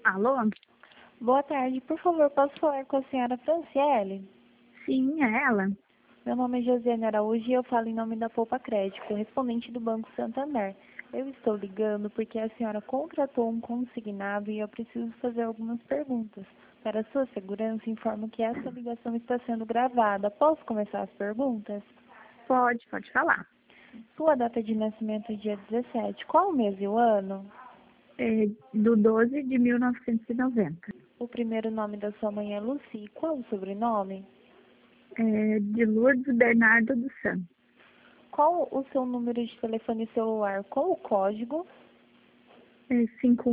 Alô? Boa tarde, por favor, posso falar com a senhora Franciele? Sim, é ela. Meu nome é Josiane Araújo e eu falo em nome da Poupa Crédito, correspondente do Banco Santander. Eu estou ligando porque a senhora contratou um consignado e eu preciso fazer algumas perguntas. Para sua segurança, informo que essa ligação está sendo gravada. Posso começar as perguntas? Pode falar. Sua data de nascimento é dia 17. Qual o mês e o ano? É do 12 de 1990. O primeiro nome da sua mãe é Lucy. Qual o sobrenome? É de Lourdes Bernardo dos Santos. Qual o seu número de telefone celular com o código? É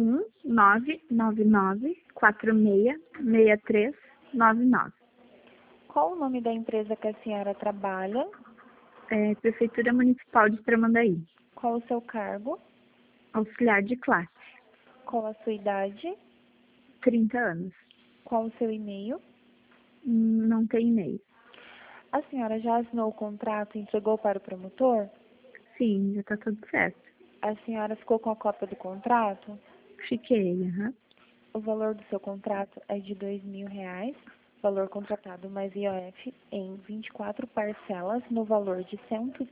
51999466399. Qual o nome da empresa que a senhora trabalha? É Prefeitura Municipal de Tramandaí. Qual o seu cargo? Auxiliar de classe. Qual a sua idade? 30 anos. Qual o seu e-mail? Não tem e-mail. A senhora já assinou o contrato e entregou para o promotor? Sim, já tá tudo certo. A senhora ficou com a cópia do contrato? Fiquei, aham. O valor do seu contrato é de R$ 2.000, valor contratado mais IOF em 24 parcelas no valor de R$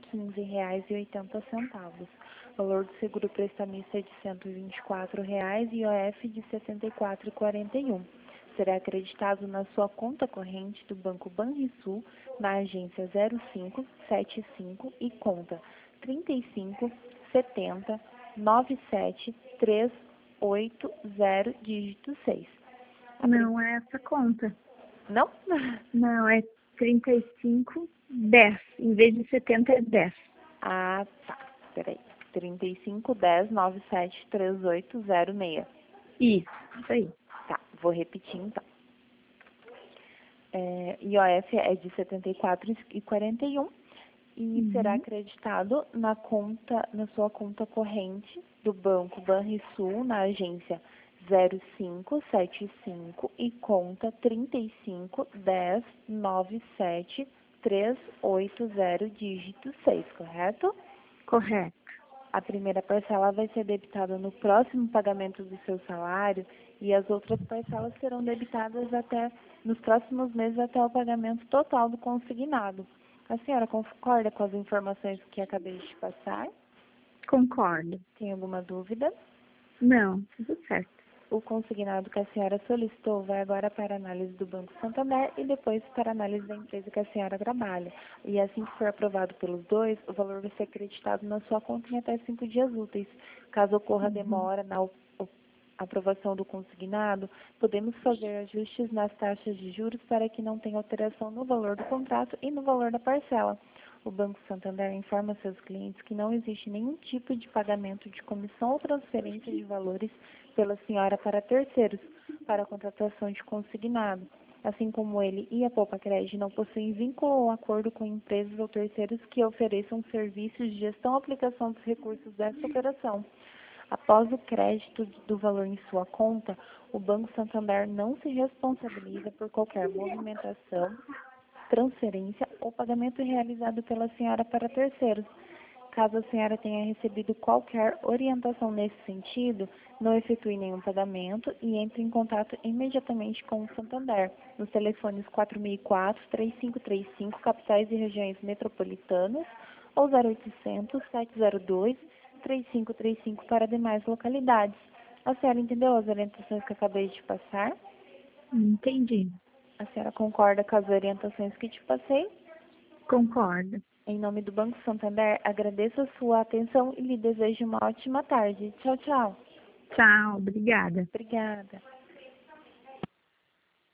115,80. Valor do seguro prestamista é de R$ 124 e IOF de R$ 74,41. Será acreditado na sua conta corrente do Banco Banrisul, na agência 0575 e conta 35709730, dígito 6. Não é essa conta. Não? Não, é 3510. Em vez de 70 é 10. Ah, tá. Peraí. 3510973806. Isso aí. Tá, vou repetir então. IOF é de 74,41 e será acreditado na sua conta corrente do Banco Banrisul, na agência 0575 e conta 35109730, dígito 6, correto? Correto. A primeira parcela vai ser debitada no próximo pagamento do seu salário e as outras parcelas serão debitadas nos próximos meses até o pagamento total do consignado. A senhora concorda com as informações que acabei de passar? Concordo. Tem alguma dúvida? Não, tudo certo. O consignado que a senhora solicitou vai agora para a análise do Banco Santander e depois para a análise da empresa que a senhora trabalha. E assim que for aprovado pelos dois, o valor vai ser acreditado na sua conta em até 5 dias úteis. Caso ocorra demora na aprovação do consignado, podemos fazer ajustes nas taxas de juros para que não tenha alteração no valor do contrato e no valor da parcela. O Banco Santander informa seus clientes que não existe nenhum tipo de pagamento de comissão ou transferência de valores pela senhora para terceiros, para a contratação de consignado. Assim como ele e a Poupa Crédito não possuem vínculo ou acordo com empresas ou terceiros que ofereçam serviços de gestão ou aplicação dos recursos dessa operação. Após o crédito do valor em sua conta, o Banco Santander não se responsabiliza por qualquer movimentação, transferência ou pagamento realizado pela senhora para terceiros. Caso a senhora tenha recebido qualquer orientação nesse sentido, não efetue nenhum pagamento e entre em contato imediatamente com o Santander, nos telefones 4004-3535, capitais e regiões metropolitanas, ou 0800-702-3535 para demais localidades. A senhora entendeu as orientações que eu acabei de passar? Entendi. A senhora concorda com as orientações que te passei? Concordo. Em nome do Banco Santander, agradeço a sua atenção e lhe desejo uma ótima tarde. Tchau, tchau. Tchau, obrigada. Obrigada.